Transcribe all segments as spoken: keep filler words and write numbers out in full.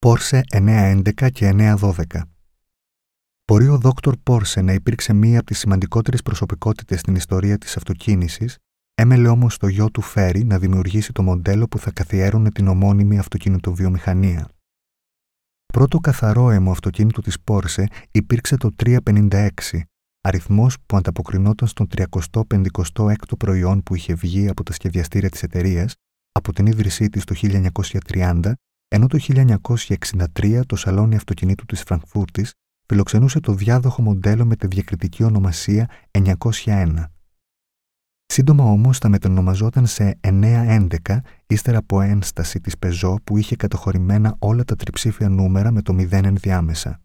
Porsche εννιακόσια έντεκα και εννιακόσια δώδεκα. Μπορεί ο δόκτωρ Porsche να υπήρξε μία από τις σημαντικότερες προσωπικότητες στην ιστορία της αυτοκίνησης, έμελε όμως το γιο του Ferry να δημιουργήσει το μοντέλο που θα καθιέρωνε την ομώνυμη αυτοκινητοβιομηχανία. Πρώτο καθαρό αιμο αυτοκίνητο της Porsche υπήρξε το τριακόσια πενήντα έξι, αριθμός που ανταποκρινόταν στον τριακοστό πενηκοστό έκτο προϊόν που είχε βγει από τα σχεδιαστήρια της εταιρείας από την ίδρυσή της το χίλια εννιακόσια τριάντα, ενώ το χίλια εννιακόσια εξήντα τρία το σαλόνι αυτοκινήτου της Φραγκφούρτης φιλοξενούσε το διάδοχο μοντέλο με τη διακριτική ονομασία εννιακόσια ένα. Σύντομα όμως θα μετονομαζόταν σε εννιακόσια έντεκα ύστερα από ένσταση της Peugeot που είχε καταχωρημένα όλα τα τριψήφια νούμερα με το μηδέν ενδιάμεσα.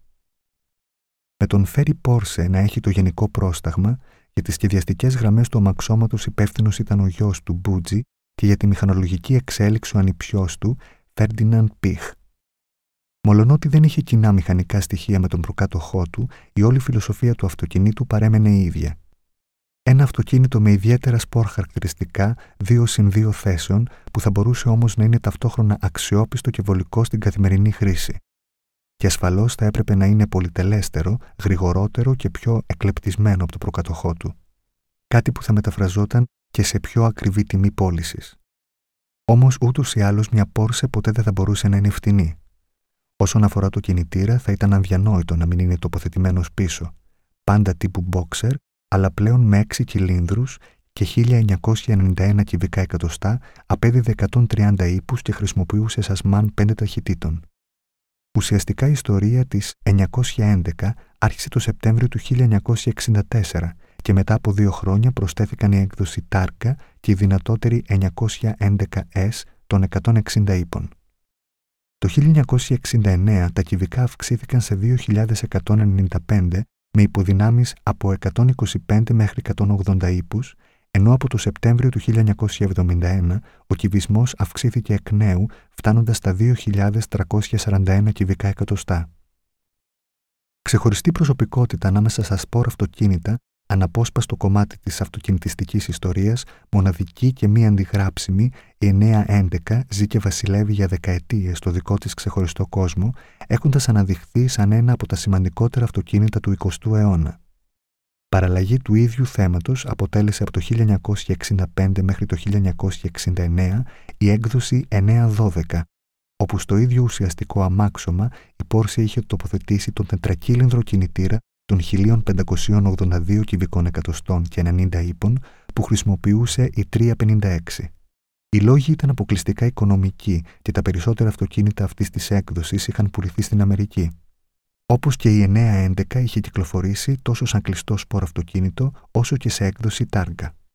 Με τον Ferry Porsche να έχει το γενικό πρόσταγμα, για τις σχεδιαστικές γραμμές του αμαξώματος υπεύθυνος ήταν ο γιος του Μπούτζι και για τη μηχανολογική εξέλιξη ο ανιψιός του Ferdinand Piech. Μολονότι δεν είχε κοινά μηχανικά στοιχεία με τον προκάτοχό του, η όλη φιλοσοφία του αυτοκινήτου παρέμενε η ίδια. Ένα αυτοκίνητο με ιδιαίτερα σπορ χαρακτηριστικά δύο συν δύο θέσεων που θα μπορούσε όμως να είναι ταυτόχρονα αξιόπιστο και βολικό στην καθημερινή χρήση. Και ασφαλώς θα έπρεπε να είναι πολυτελέστερο, γρηγορότερο και πιο εκλεπτισμένο από το προκάτοχό του. Κάτι που θα μεταφραζόταν και σε πιο ακριβή τιμή πώλησης. Όμως ούτως ή άλλως μια Porsche ποτέ δεν θα μπορούσε να είναι φτηνή. Όσον αφορά το κινητήρα, θα ήταν αδιανόητο να μην είναι τοποθετημένος πίσω, πάντα τύπου boxer, αλλά πλέον με έξι κυλίνδρους και χίλια εννιακόσια ενενήντα ένα κυβικά εκατοστά, απέδιδε εκατόν τριάντα ύπους και χρησιμοποιούσε σασμάν πέντε ταχυτήτων. Ουσιαστικά η ιστορία της εννιακόσια έντεκα άρχισε το Σεπτέμβριο του χίλια εννιακόσια εξήντα τέσσερα και μετά από δύο χρόνια προσθέθηκαν η έκδοση Targa και η δυνατότερη εννιακόσια έντεκα ες των εκατόν εξήντα ύπων. Το χίλια εννιακόσια εξήντα εννέα τα κυβικά αυξήθηκαν σε δύο χιλιάδες εκατόν ενενήντα πέντε με υποδυνάμεις από εκατόν είκοσι πέντε μέχρι εκατόν ογδόντα ύπους, ενώ από το Σεπτέμβριο του χίλια εννιακόσια εβδομήντα ένα ο κυβισμός αυξήθηκε εκ νέου φτάνοντας στα δύο χιλιάδες τριακόσια σαράντα ένα κυβικά εκατοστά. Ξεχωριστή προσωπικότητα ανάμεσα στα σπορ αυτοκίνητα, αναπόσπαστο κομμάτι της αυτοκινητιστικής ιστορίας, μοναδική και μη αντιγράψιμη, η εννιακόσια έντεκα ζει και βασιλεύει για δεκαετίες στο δικό της ξεχωριστό κόσμο, έχοντας αναδειχθεί σαν ένα από τα σημαντικότερα αυτοκίνητα του εικοστού αιώνα. Παραλλαγή του ίδιου θέματος αποτέλεσε από το χίλια εννιακόσια εξήντα πέντε μέχρι το χίλια εννιακόσια εξήντα εννέα η έκδοση εννιακόσια δώδεκα, όπου στο ίδιο ουσιαστικό αμάξωμα η Porsche είχε τοποθετήσει τον τετρακύλινδρο κινητήρα των χίλια πεντακόσια ογδόντα δύο κυβικών εκατοστών και ενενήντα ύπων που χρησιμοποιούσε η τριακόσια πενήντα έξι. Οι λόγοι ήταν αποκλειστικά οικονομικοί και τα περισσότερα αυτοκίνητα αυτής της έκδοσης είχαν πουληθεί στην Αμερική. Όπως και η εννιακόσια έντεκα είχε κυκλοφορήσει τόσο σαν κλειστό σπορ αυτοκίνητο όσο και σε έκδοση Targa.